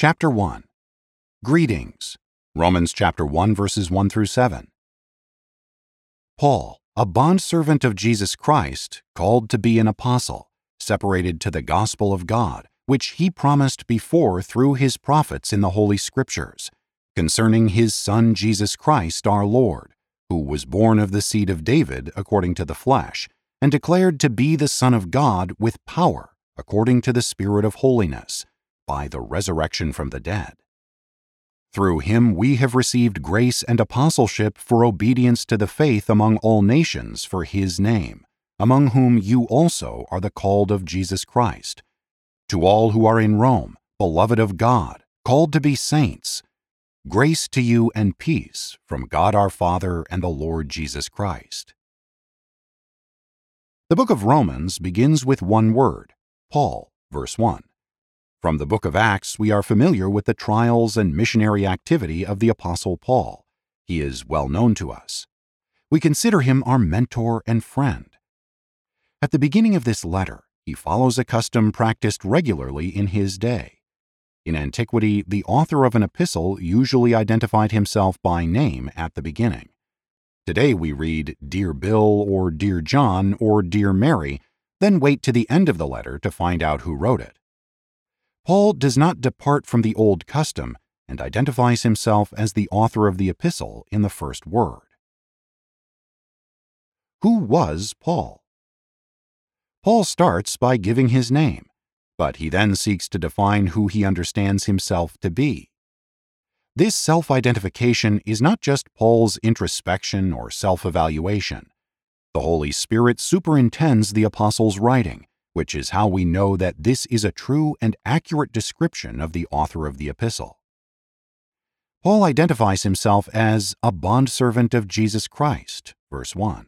Chapter 1. Greetings. Romans chapter 1 verses 1 through 7. Paul, a bondservant of Jesus Christ, called to be an apostle, separated to the gospel of God, which he promised before through his prophets in the Holy Scriptures, concerning his Son Jesus Christ our Lord, who was born of the seed of David according to the flesh, and declared to be the Son of God with power, according to the Spirit of holiness, by the resurrection from the dead. Through him we have received grace and apostleship for obedience to the faith among all nations for his name, among whom you also are the called of Jesus Christ. To all who are in Rome, beloved of God, called to be saints, grace to you and peace from God our Father and the Lord Jesus Christ. The book of Romans begins with one word, Paul, verse 1. From the book of Acts, we are familiar with the trials and missionary activity of the Apostle Paul. He is well known to us. We consider him our mentor and friend. At the beginning of this letter, he follows a custom practiced regularly in his day. In antiquity, the author of an epistle usually identified himself by name at the beginning. Today we read Dear Bill or Dear John or Dear Mary, then wait to the end of the letter to find out who wrote it. Paul does not depart from the old custom and identifies himself as the author of the epistle in the first word. Who was Paul? Paul starts by giving his name, but he then seeks to define who he understands himself to be. This self-identification is not just Paul's introspection or self-evaluation. The Holy Spirit superintends the apostle's writing, which is how we know that this is a true and accurate description of the author of the epistle. Paul identifies himself as a bondservant of Jesus Christ, verse 1.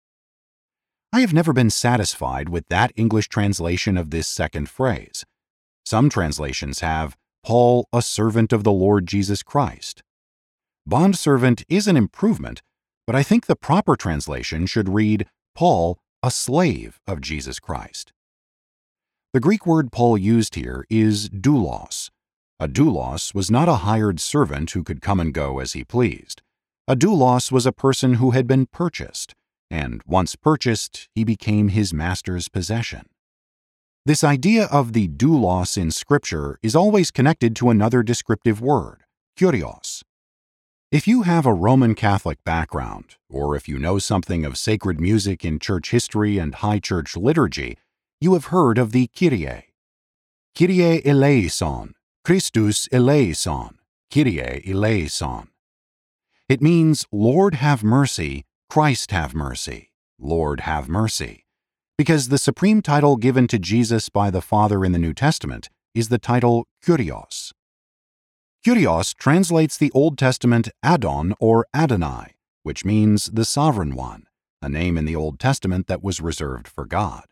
I have never been satisfied with that English translation of this second phrase. Some translations have, Paul, a servant of the Lord Jesus Christ. Bondservant is an improvement, but I think the proper translation should read, Paul, a slave of Jesus Christ. The Greek word Paul used here is doulos. A doulos was not a hired servant who could come and go as he pleased. A doulos was a person who had been purchased, and once purchased, he became his master's possession. This idea of the doulos in Scripture is always connected to another descriptive word, kurios. If you have a Roman Catholic background, or if you know something of sacred music in church history and high church liturgy, you have heard of the Kyrie. Kyrie eleison, Christus eleison, Kyrie eleison. It means, Lord have mercy, Christ have mercy, Lord have mercy, because the supreme title given to Jesus by the Father in the New Testament is the title Kyrios. Kyrios translates the Old Testament Adon or Adonai, which means the Sovereign One, a name in the Old Testament that was reserved for God.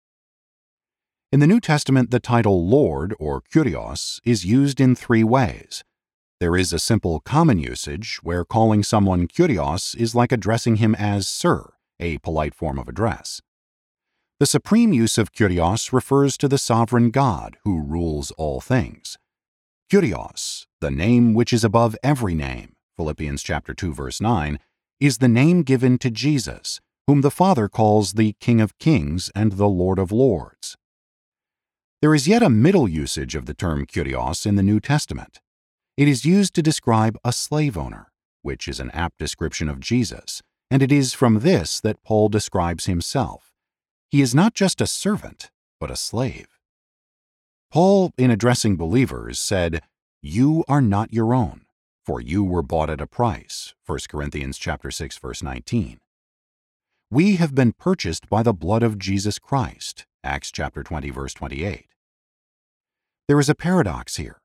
In the New Testament, the title Lord or Kyrios is used in three ways. There is a simple common usage where calling someone Kyrios is like addressing him as Sir, a polite form of address. The supreme use of Kyrios refers to the sovereign God who rules all things. Kyrios, the name which is above every name, Philippians chapter 2 verse 9, is the name given to Jesus, whom the Father calls the King of Kings and the Lord of Lords. There is yet a middle usage of the term Kyrios in the New Testament. It is used to describe a slave owner, which is an apt description of Jesus, and it is from this that Paul describes himself. He is not just a servant, but a slave. Paul, in addressing believers, said, You are not your own, for you were bought at a price, 1 Corinthians chapter 6, verse 19. We have been purchased by the blood of Jesus Christ, Acts chapter 20, verse 28. There is a paradox here.